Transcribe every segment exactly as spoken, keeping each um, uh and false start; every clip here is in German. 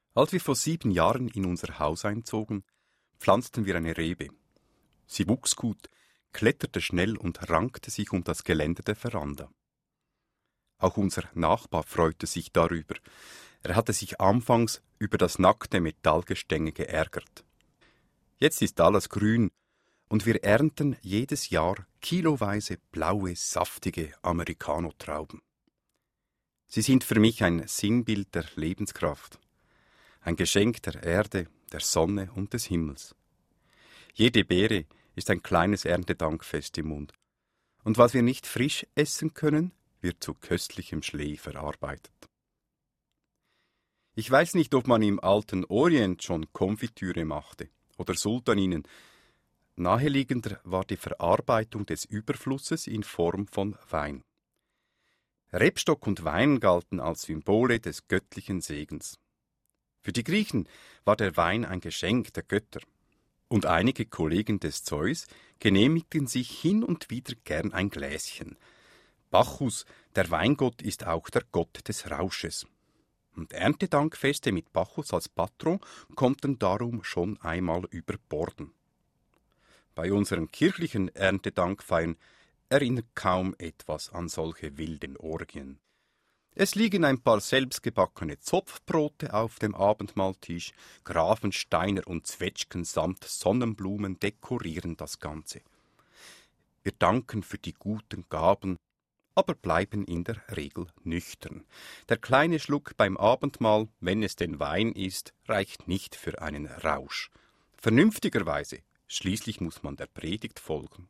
Als wir vor sieben Jahren in unser Haus einzogen, pflanzten wir eine Rebe. Sie wuchs gut, kletterte schnell und rankte sich um das Geländer der Veranda. Auch unser Nachbar freute sich darüber. Er hatte sich anfangs über das nackte Metallgestänge geärgert. Jetzt ist alles grün und wir ernten jedes Jahr kiloweise blaue, saftige Americano-Trauben. Sie sind für mich ein Sinnbild der Lebenskraft, ein Geschenk der Erde, der Sonne und des Himmels. Jede Beere ist ein kleines Erntedankfest im Mund. Und was wir nicht frisch essen können, wird zu köstlichem Schlee verarbeitet. Ich weiß nicht, ob man im alten Orient schon Konfitüre machte oder Sultaninen. Naheliegender war die Verarbeitung des Überflusses in Form von Wein. Rebstock und Wein galten als Symbole des göttlichen Segens. Für die Griechen war der Wein ein Geschenk der Götter. Und einige Kollegen des Zeus genehmigten sich hin und wieder gern ein Gläschen. Bacchus, der Weingott, ist auch der Gott des Rausches. Und Erntedankfeste mit Bacchus als Patron konnten darum schon einmal überborden. Bei unseren kirchlichen Erntedankfeiern erinnert kaum etwas an solche wilden Orgien. Es liegen ein paar selbstgebackene Zopfbrote auf dem Abendmahltisch, Grafensteiner und Zwetschgen samt Sonnenblumen dekorieren das Ganze. Wir danken für die guten Gaben, aber bleiben in der Regel nüchtern. Der kleine Schluck beim Abendmahl, wenn es denn Wein ist, reicht nicht für einen Rausch. Vernünftigerweise, schließlich muss man der Predigt folgen.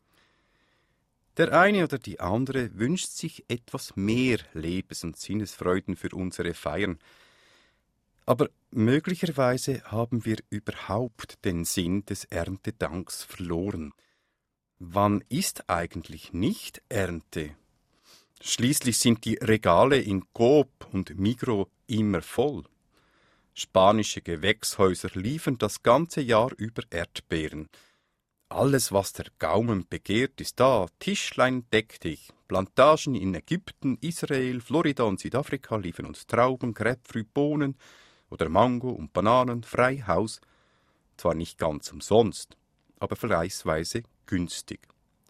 Der eine oder die andere wünscht sich etwas mehr Lebens- und Sinnesfreuden für unsere Feiern. Aber möglicherweise haben wir überhaupt den Sinn des Erntedanks verloren. Wann ist eigentlich nicht Ernte? Schließlich sind die Regale in Coop und Migros immer voll. Spanische Gewächshäuser liefern das ganze Jahr über Erdbeeren. Alles, was der Gaumen begehrt, ist da. Tischlein deck dich. Plantagen in Ägypten, Israel, Florida und Südafrika liefern uns Trauben, Grapefruit, Bohnen oder Mango und Bananen frei Haus. Zwar nicht ganz umsonst, aber vergleichsweise günstig.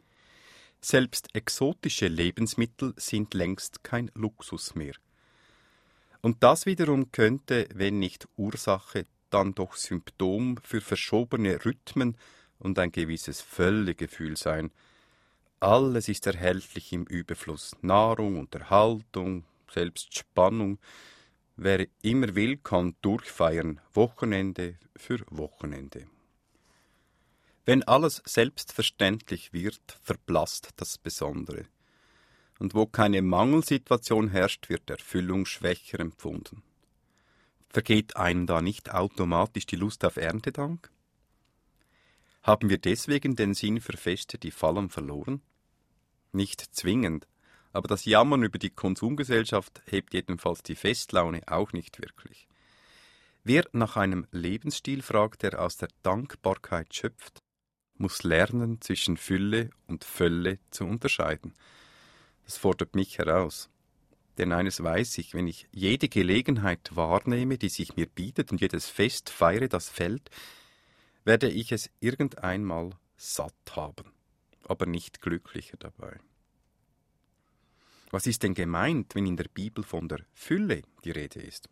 Selbst exotische Lebensmittel sind längst kein Luxus mehr. Und das wiederum könnte, wenn nicht Ursache, dann doch Symptom für verschobene Rhythmen und ein gewisses Völlegefühl sein. Alles ist erhältlich im Überfluss. Nahrung, Unterhaltung, selbst Spannung. Wer immer will, kann durchfeiern, Wochenende für Wochenende. Wenn alles selbstverständlich wird, verblasst das Besondere. Und wo keine Mangelsituation herrscht, wird Erfüllung schwächer empfunden. Vergeht einem da nicht automatisch die Lust auf Erntedank? Haben wir deswegen den Sinn für Feste, die fallen, verloren? Nicht zwingend, aber das Jammern über die Konsumgesellschaft hebt jedenfalls die Festlaune auch nicht wirklich. Wer nach einem Lebensstil fragt, der aus der Dankbarkeit schöpft, muss lernen, zwischen Fülle und Völle zu unterscheiden. Das fordert mich heraus. Denn eines weiß ich, wenn ich jede Gelegenheit wahrnehme, die sich mir bietet und jedes Fest feiere, das fällt, werde ich es irgendeinmal satt haben, aber nicht glücklicher dabei. Was ist denn gemeint, wenn in der Bibel von der Fülle die Rede ist?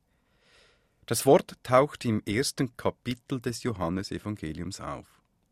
Das Wort taucht im ersten Kapitel des Johannesevangeliums auf.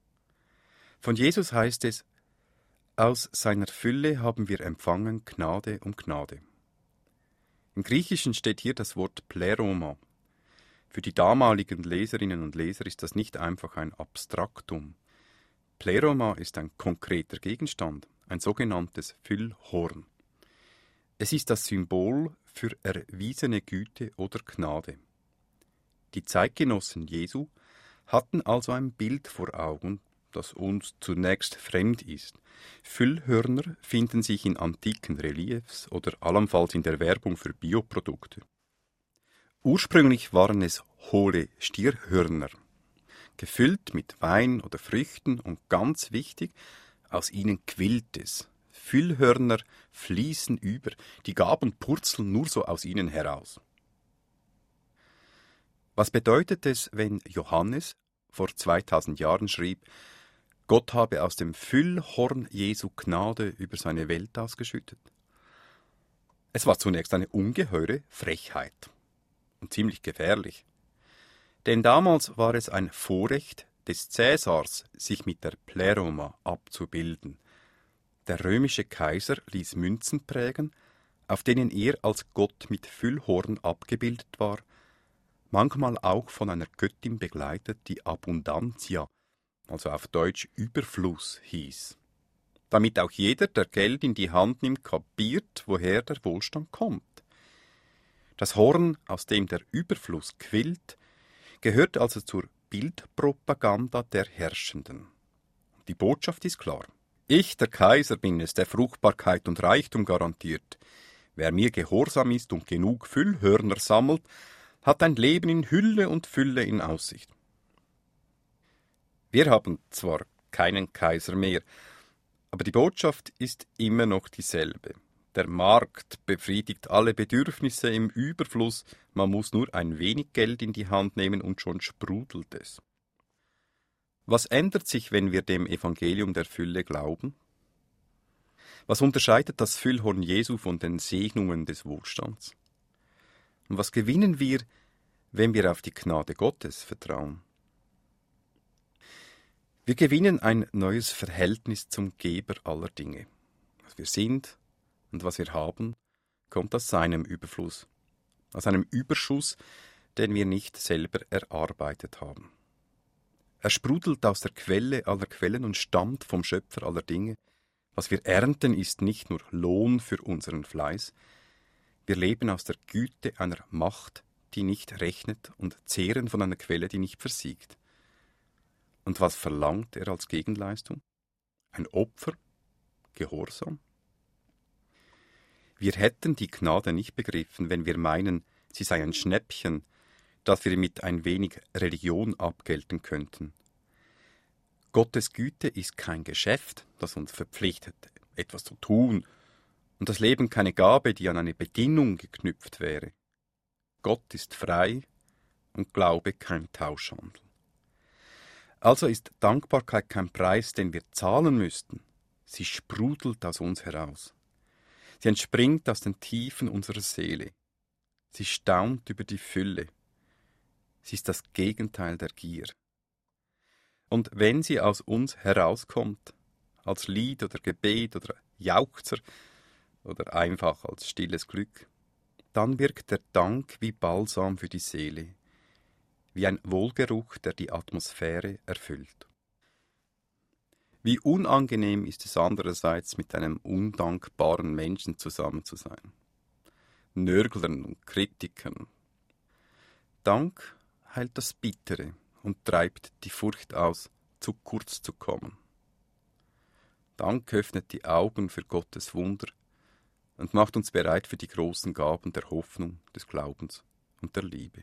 Von Jesus heißt es: Aus seiner Fülle haben wir empfangen Gnade um Gnade. Im Griechischen steht hier das Wort Pleroma. Für die damaligen Leserinnen und Leser ist das nicht einfach ein Abstraktum. Pleroma ist ein konkreter Gegenstand, ein sogenanntes Füllhorn. Es ist das Symbol für erwiesene Güte oder Gnade. Die Zeitgenossen Jesu hatten also ein Bild vor Augen, das uns zunächst fremd ist. Füllhörner finden sich in antiken Reliefs oder allenfalls in der Werbung für Bioprodukte. Ursprünglich waren es hohle Stierhörner, gefüllt mit Wein oder Früchten und ganz wichtig, aus ihnen quillt es. Füllhörner fließen über, die Gaben purzeln nur so aus ihnen heraus. Was bedeutet es, wenn Johannes vor zweitausend Jahren schrieb, Gott habe aus dem Füllhorn Jesu Gnade über seine Welt ausgeschüttet? Es war zunächst eine ungeheure Frechheit und ziemlich gefährlich. Denn damals war es ein Vorrecht des Cäsars, sich mit der Pleroma abzubilden. Der römische Kaiser ließ Münzen prägen, auf denen er als Gott mit Füllhorn abgebildet war, manchmal auch von einer Göttin begleitet, die Abundantia, also auf Deutsch Überfluss hieß. Damit auch jeder, der Geld in die Hand nimmt, kapiert, woher der Wohlstand kommt. Das Horn, aus dem der Überfluss quillt, gehört also zur Bildpropaganda der Herrschenden. Die Botschaft ist klar. Ich, der Kaiser, bin es, der Fruchtbarkeit und Reichtum garantiert. Wer mir gehorsam ist und genug Füllhörner sammelt, hat ein Leben in Hülle und Fülle in Aussicht. Wir haben zwar keinen Kaiser mehr, aber die Botschaft ist immer noch dieselbe. Der Markt befriedigt alle Bedürfnisse im Überfluss, man muss nur ein wenig Geld in die Hand nehmen und schon sprudelt es. Was ändert sich, wenn wir dem Evangelium der Fülle glauben? Was unterscheidet das Füllhorn Jesu von den Segnungen des Wohlstands? Und was gewinnen wir, wenn wir auf die Gnade Gottes vertrauen? Wir gewinnen ein neues Verhältnis zum Geber aller Dinge. Was wir sind und was wir haben, kommt aus seinem Überfluss, aus einem Überschuss, den wir nicht selber erarbeitet haben. Er sprudelt aus der Quelle aller Quellen und stammt vom Schöpfer aller Dinge. Was wir ernten, ist nicht nur Lohn für unseren Fleiß. Wir leben aus der Güte einer Macht, die nicht rechnet, und zehren von einer Quelle, die nicht versiegt. Und was verlangt er als Gegenleistung? Ein Opfer? Gehorsam? Wir hätten die Gnade nicht begriffen, wenn wir meinen, sie sei ein Schnäppchen, das wir mit ein wenig Religion abgelten könnten. Gottes Güte ist kein Geschäft, das uns verpflichtet, etwas zu tun, und das Leben keine Gabe, die an eine Bedingung geknüpft wäre. Gott ist frei und Glaube kein Tauschhandel. Also ist Dankbarkeit kein Preis, den wir zahlen müssten. Sie sprudelt aus uns heraus. Sie entspringt aus den Tiefen unserer Seele. Sie staunt über die Fülle. Sie ist das Gegenteil der Gier. Und wenn sie aus uns herauskommt, als Lied oder Gebet oder Jauchzer oder einfach als stilles Glück, dann wirkt der Dank wie Balsam für die Seele, wie ein Wohlgeruch, der die Atmosphäre erfüllt. Wie unangenehm ist es andererseits, mit einem undankbaren Menschen zusammen zu sein. Nörglern und Kritikern. Dank heilt das Bittere und treibt die Furcht aus, zu kurz zu kommen. Dank öffnet die Augen für Gottes Wunder und macht uns bereit für die großen Gaben der Hoffnung, des Glaubens und der Liebe.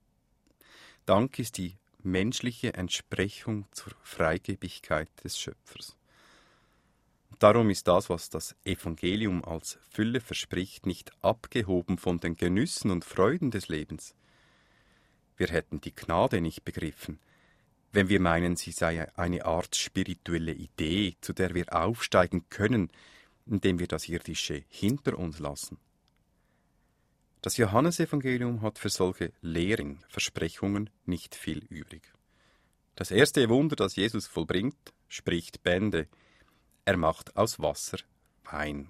Dank ist die menschliche Entsprechung zur Freigebigkeit des Schöpfers. Darum ist das, was das Evangelium als Fülle verspricht, nicht abgehoben von den Genüssen und Freuden des Lebens. Wir hätten die Gnade nicht begriffen, wenn wir meinen, sie sei eine Art spirituelle Idee, zu der wir aufsteigen können, indem wir das Irdische hinter uns lassen. Das Johannesevangelium hat für solche leeren Versprechungen nicht viel übrig. Das erste Wunder, das Jesus vollbringt, spricht Bände. Er macht aus Wasser Wein.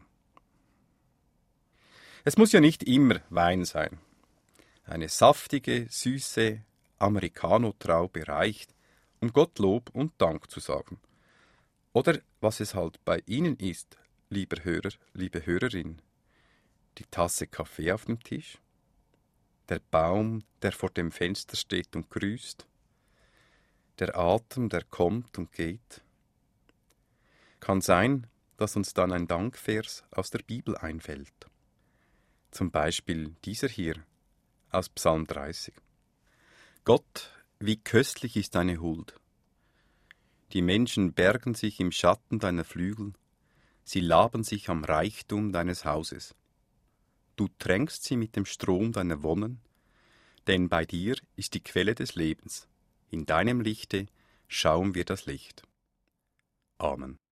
Es muss ja nicht immer Wein sein. Eine saftige, süße Americano-Traube reicht, um Gott Lob und Dank zu sagen. Oder was es halt bei Ihnen ist, lieber Hörer, liebe Hörerin. Die Tasse Kaffee auf dem Tisch, der Baum, der vor dem Fenster steht und grüßt, der Atem, der kommt und geht. Kann sein, dass uns dann ein Dankvers aus der Bibel einfällt. Zum Beispiel dieser hier aus Psalm dreißig. Gott, wie köstlich ist deine Huld. Die Menschen bergen sich im Schatten deiner Flügel, sie laben sich am Reichtum deines Hauses. Du tränkst sie mit dem Strom deiner Wonnen, denn bei dir ist die Quelle des Lebens. In deinem Lichte schauen wir das Licht. Amen.